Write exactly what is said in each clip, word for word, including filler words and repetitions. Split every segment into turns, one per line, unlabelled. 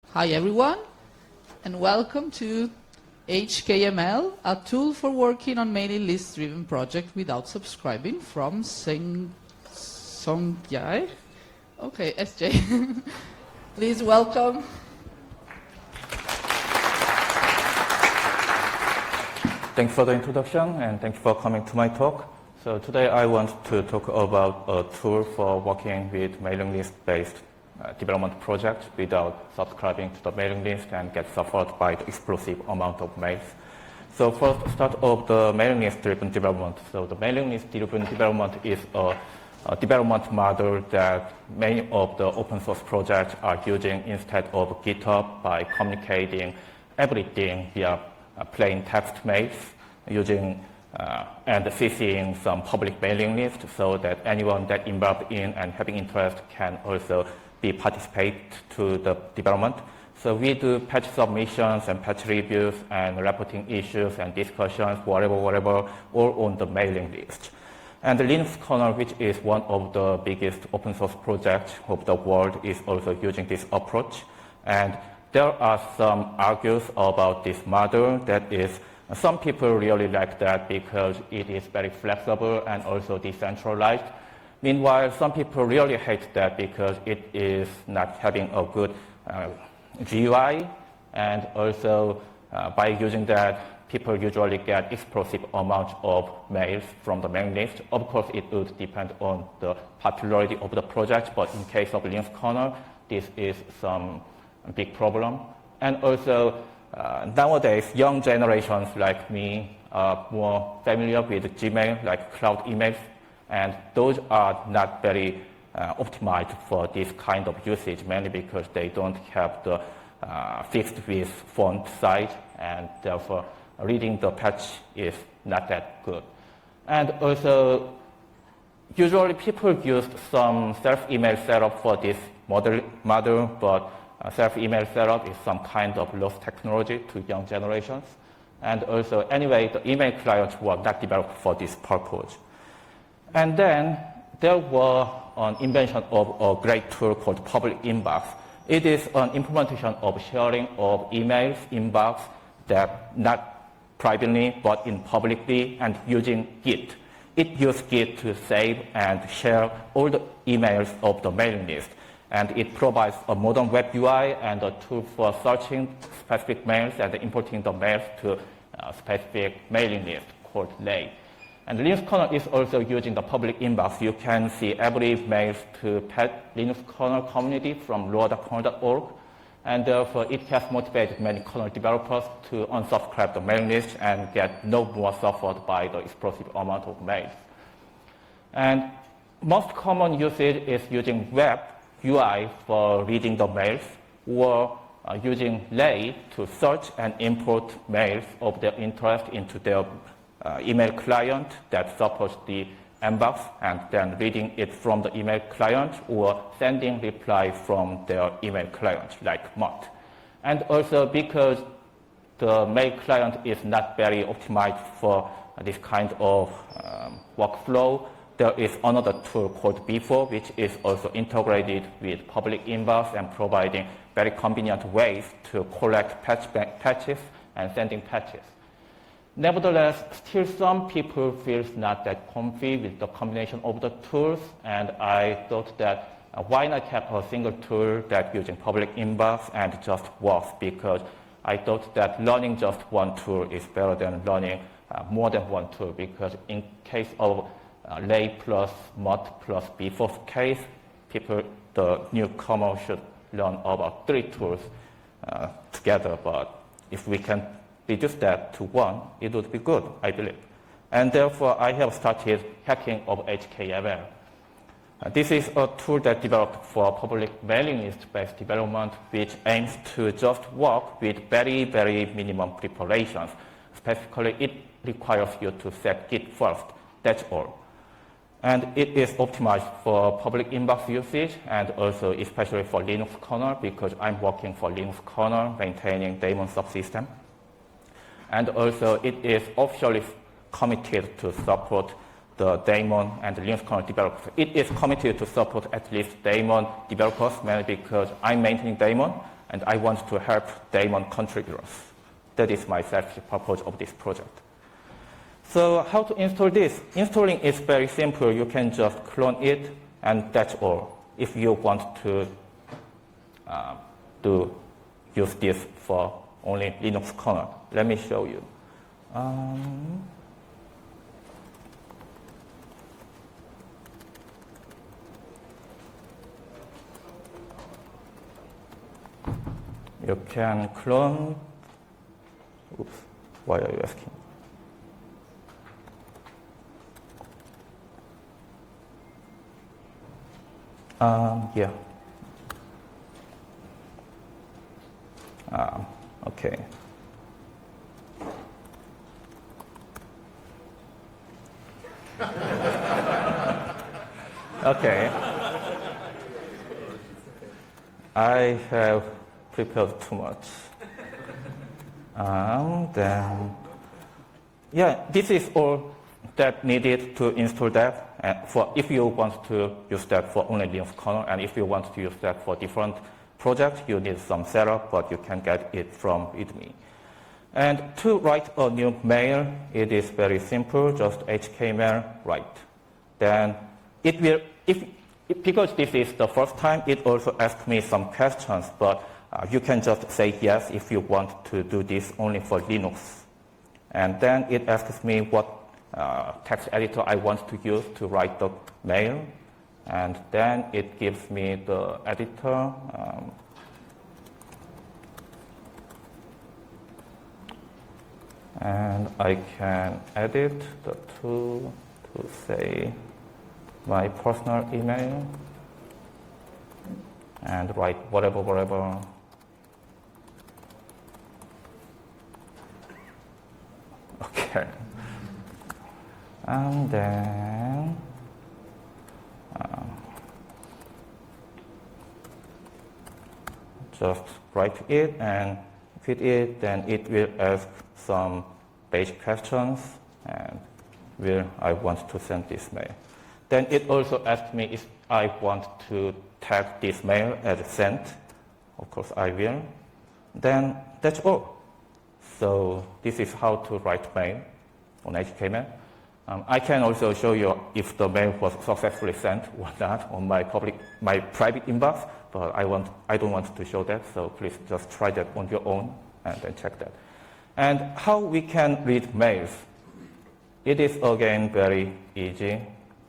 Hi everyone, and welcome to H K M L, a tool for working on mailing list-driven project without subscribing from Seng Songyai. Okay, S J. Please welcome.
Thanks for the introduction, and thank you for coming to my talk. So today I want to talk about a tool for working with mailing list-based uh, development project without subscribing to the mailing list and get suffered by the explosive amount of mails. So first, start of the mailing list-driven development. So the mailing list-driven development is a, a development model that many of the open source projects are using instead of GitHub by communicating everything via uh, plain text mails using uh, and CCing some public mailing list so that anyone that involved in and having interest can also be participate to the development. So we do patch submissions and patch reviews and reporting issues and discussions, whatever, whatever, all on the mailing list. And the Linux kernel, which is one of the biggest open source projects of the world, is also using this approach. And there are some argues about this model that is, some people really like that because it is very flexible and also decentralized. Meanwhile, some people really hate that because it is not having a good uh, G U I, and also uh, by using that, people usually get explosive amount of mails from the mailing list. Of course, it would depend on the popularity of the project, but in case of Linux kernel, this is some big problem. And also, uh, nowadays, young generations like me are more familiar with Gmail, like cloud emails, and those are not very uh, optimized for this kind of usage, mainly because they don't have the uh, fixed width font size, and therefore reading the patch is not that good. And also, usually people use some self-email setup for this model, model but uh, self-email setup is some kind of lost technology to young generations. And also, anyway, the email clients were not developed for this purpose. And then there was an invention of a great tool called Public Inbox. It is an implementation of sharing of emails inbox that not privately but in publicly and using Git. It uses Git to save and share all the emails of the mailing list. And it provides a modern web U I and a tool for searching specific mails and importing the mails to a specific mailing list called Lay. And Linux kernel is also using the public inbox. You can see every mail to pet Linux kernel community from lua dot kernel dot org. And therefore, it has motivated many kernel developers to unsubscribe the mailing list and get no more suffered by the explosive amount of mails. And most common usage is using web U I for reading the mails, or uh, using Lay to search and import mails of their interest into their Uh, email client that supports the inbox, and then reading it from the email client or sending reply from their email client like Mott. And also because the mail client is not very optimized for uh, this kind of um, workflow, there is another tool called B four, which is also integrated with public inbox and providing very convenient ways to collect patch patches and sending patches. Nevertheless, still some people feel not that comfy with the combination of the tools, and I thought that uh, why not have a single tool that using public inbox and just works, because I thought that learning just one tool is better than learning uh, more than one tool, because in case of uh, Lay plus Mott plus B four case, people, the newcomer should learn about three tools uh, together, but if we can reduce that to one, it would be good, I believe. And therefore, I have started hacking of H K M L. Uh, this is a tool that developed for public mailing list-based development, which aims to just work with very, very minimum preparations. Specifically, it requires you to set Git first, that's all. And it is optimized for public inbox usage and also especially for Linux kernel, because I'm working for Linux kernel, maintaining daemon subsystem. And also, it is officially committed to support the daemon and the Linux kernel developers. It is committed to support at least daemon developers, mainly because I'm maintaining daemon, and I want to help daemon contributors. That is my selfish purpose of this project. So how to install this? Installing is very simple. You can just clone it, and that's all. If you want to uh, do use this for only Linux kernel, let me show you. Um, you can clone. Oops, why are you asking? Um, yeah. Um, okay. Okay. I have prepared too much. Um, then, yeah, this is all that needed to install that. And for if you want to use that for only Linux kernel, and if you want to use that for different projects, you need some setup, but you can get it from README. And to write a new mail, it is very simple, just H K M L write. Then it will, if because this is the first time, it also asks me some questions, but uh, you can just say yes if you want to do this only for Linux. And then it asks me what uh, text editor I want to use to write the mail. And then it gives me the editor. Um, and I can edit the two to say my personal email and write whatever, whatever. Okay. And then uh, just write it and fit it, then it will ask some basic questions and where I want to send this mail. Then it also asks me if I want to tag this mail as sent. Of course I will. Then that's all. So this is how to write mail on H K M L. Um, I can also show you if the mail was successfully sent or not on my public, my private inbox, but I want, I don't want to show that, so please just try that on your own and then check that. And how we can read mails? It is again very easy.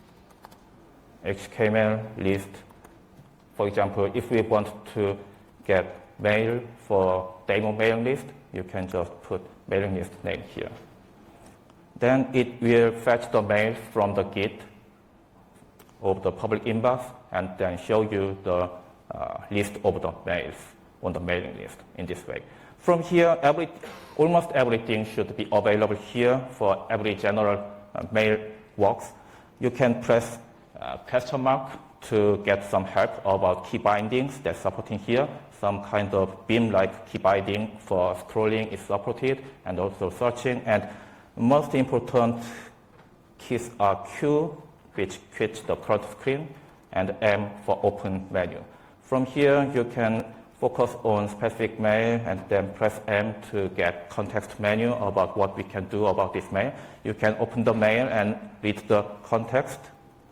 H K M L list. For example, if we want to get mail for demo mailing list, you can just put mailing list name here. Then it will fetch the mail from the Git of the public inbox and then show you the uh, list of the mails on the mailing list in this way. From here, every, almost everything should be available here for every general uh, mail works. You can press uh, question mark to get some help about key bindings that's supporting here. Some kind of beam-like key binding for scrolling is supported and also searching. And most important keys are Q, which quits the current screen, and M for open menu. From here, you can focus on specific mail and then press M to get context menu about what we can do about this mail. You can open the mail and read the context,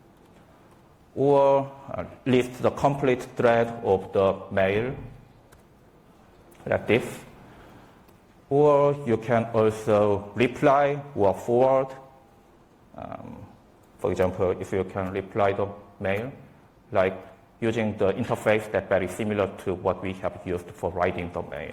or uh, list the complete thread of the mail, like this. Or you can also reply or forward. Um, for example, if you can reply the mail, like using the interface that's very similar to what we have used for writing the mail.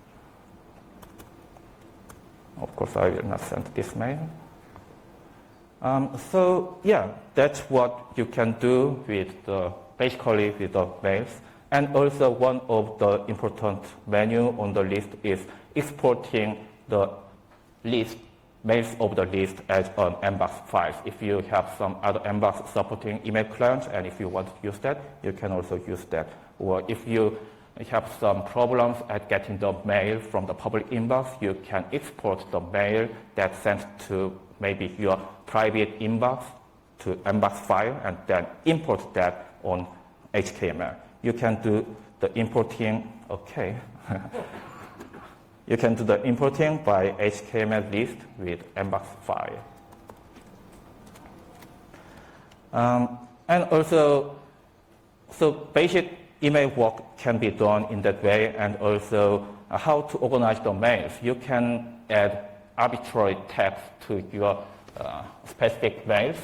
Of course, I will not send this mail. Um, so yeah, that's what you can do with the, basically with the mails. And also one of the important menu on the list is exporting the list, mails of the list as an Mbox file. If you have some other Mbox supporting email clients and if you want to use that, you can also use that. Or if you have some problems at getting the mail from the public inbox, you can export the mail that's sent to maybe your private inbox to Mbox file and then import that on H K M L. You can do the the importing, okay. You can do the importing by H T M L list with mbox file. Um, and also, so basic email work can be done in that way, and also uh, how to organize the mails. You can add arbitrary text to your uh, specific mails.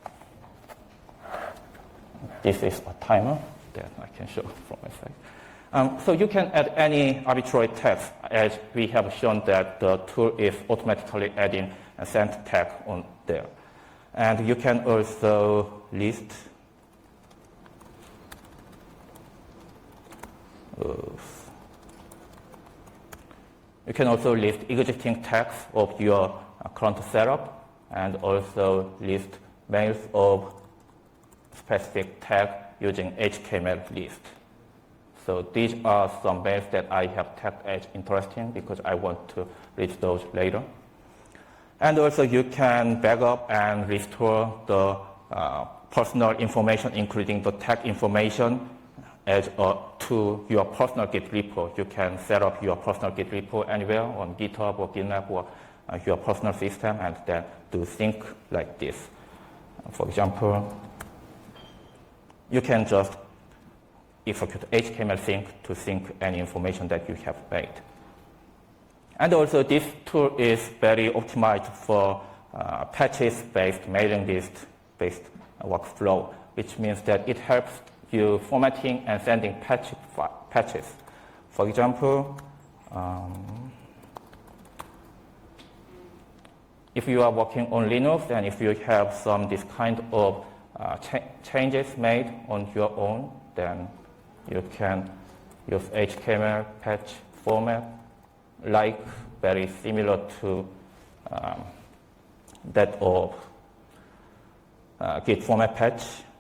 This is a timer that I can show from my side. Um, so you can add any arbitrary text, as we have shown that the tool is automatically adding a sent tag on there. And you can also list oops. You can also list existing tags of your uh, current setup, and also list mails of specific tag using H T M L list. So these are some mails that I have tagged as interesting because I want to read those later. And also you can backup and restore the uh, personal information, including the tag information, as a, to your personal Git repo. You can set up your personal Git repo anywhere on GitHub or GitLab or uh, your personal system, and then do sync like this. For example, you can just execute H T M L sync to sync any information that you have made. And also this tool is very optimized for uh, patches-based, mailing list-based workflow, which means that it helps you formatting and sending patch patches. For example, um, if you are working on Linux and if you have some this kind of uh, cha changes made on your own, then you can use H T M L patch format, like very similar to um, that of uh, Git format patch,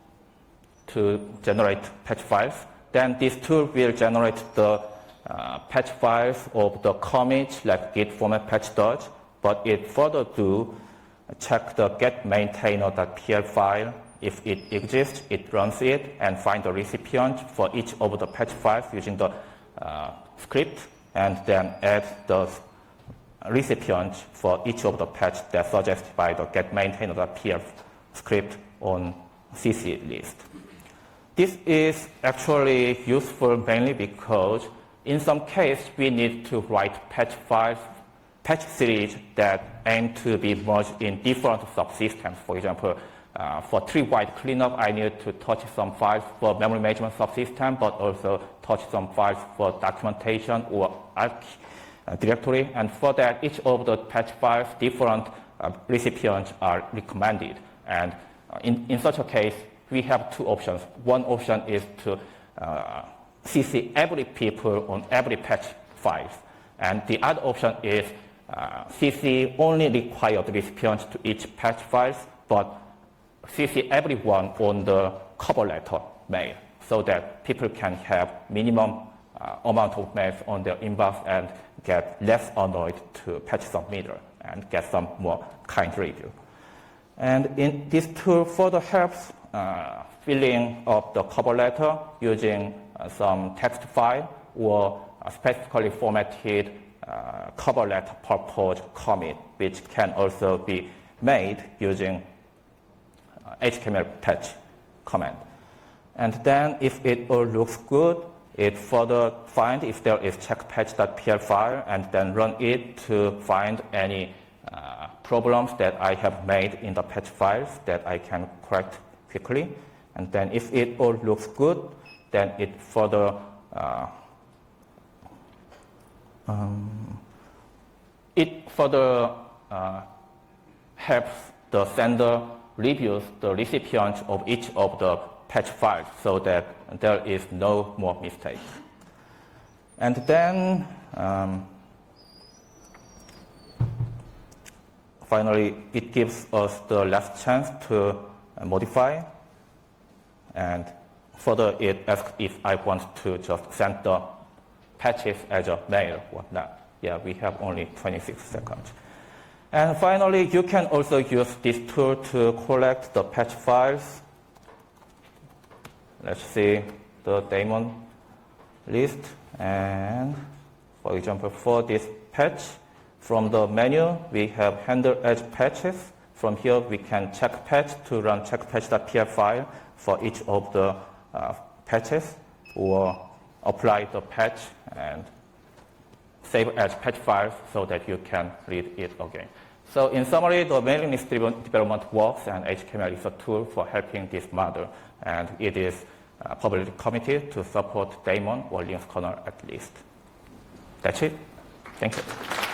to generate patch files. Then this tool will generate the uh, patch files of the commits like Git format patch does, but it further do check the get maintainer.pl file. If it exists, it runs it and finds the recipient for each of the patch files using the uh, script, and then add the recipient for each of the patch that's suggested by the get maintainer.pl script on C C list. This is actually useful mainly because in some case we need to write patch files, patch series that aim to be merged in different subsystems. For example, uh, for tree-wide cleanup, I need to touch some files for memory management subsystem, but also touch some files for documentation or arch uh, directory. And for that, each of the patch files, different uh, recipients are recommended. And uh, in, in such a case, we have two options. One option is to uh, C C every people on every patch files. And the other option is uh, C C only required recipients to each patch files, but C C everyone on the cover letter mail, so that people can have minimum uh, amount of mails on their inbox and get less annoyed to patch submitter and get some more kind review. And in this tool further helps uh, filling up the cover letter using uh, some text file or a specifically formatted uh, cover letter purpose commit, which can also be made using uh, H T M L patch command. And then if it all looks good, it further find if there is check patch.pl file and then run it to find any uh, problems that I have made in the patch files that I can correct quickly. And then if it all looks good, then it further uh, um, it further uh, helps the sender reviews the recipient of each of the patch files so that there is no more mistakes. And then um, finally, it gives us the last chance to modify, and further it asks if I want to just send the patches as a mail or not. Yeah, we have only twenty-six seconds. And finally, you can also use this tool to collect the patch files. Let's see the daemon list. And for example, for this patch, from the menu, we have handle edge patches. From here, we can check patch to run check patch.pl file for each of the uh, patches, or apply the patch and save as patch files so that you can read it again. So in summary, the mailing list development works, and H K M L is a tool for helping this model, and it is uh, publicly committed to support daemon or Linux kernel at least. That's it. Thank you.